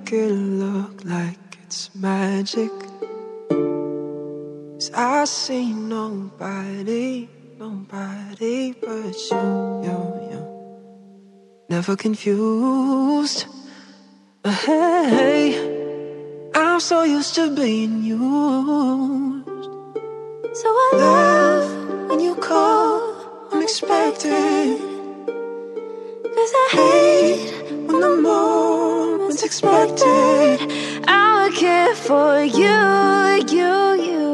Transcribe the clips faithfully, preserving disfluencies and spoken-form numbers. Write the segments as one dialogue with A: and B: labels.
A: make it look like it's magic. 'Cause I see nobody, nobody but you, you, you. Never confused. Hey, I'm so used to being used.
B: So I love when you call unexpected. 'Cause I hate when the moment's expected. I would care for you, you, you.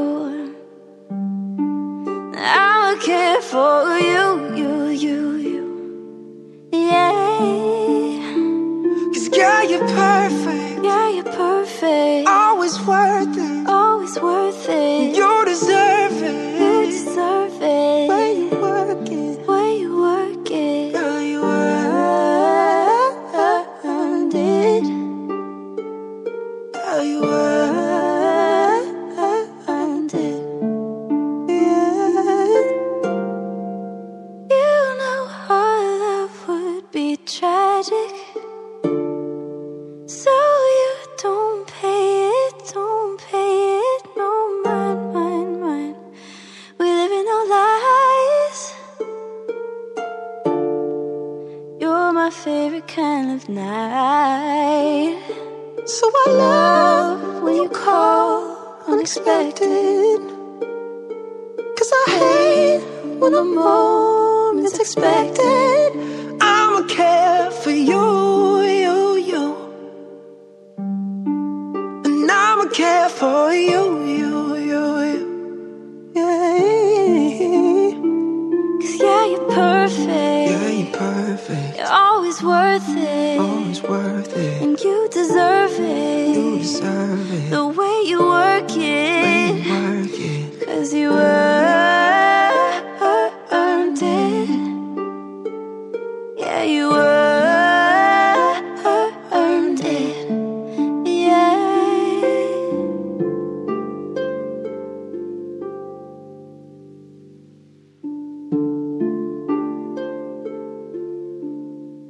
B: I would care for you, you, you, you. Yeah.
A: 'Cause girl, you're perfect.
B: Yeah, you're perfect.
A: Always worth it.
B: Always worth it.
A: You deserve it.
B: You deserve it.
A: When you work it,
B: when you work it,
A: girl, you earned
B: it.
A: Girl, you earned it. Yeah.
B: You know our love would be tragic, so you don't pay it, don't pay it, no mind, mind, mind. We live in our lies. You're my favorite kind of night.
A: So I love
B: when you call unexpected. 'Cause I hate when a moment's expected.
A: I'ma care for you, you, you. And I'ma care for you, you, you, you. Yeah.
B: 'Cause yeah, you're perfect.
A: Yeah, you're perfect.
B: You're always worth it.
A: Always worth it.
B: And you deserve it.
A: You deserve it.
B: The way you work it.
A: Way you work it.
B: 'Cause you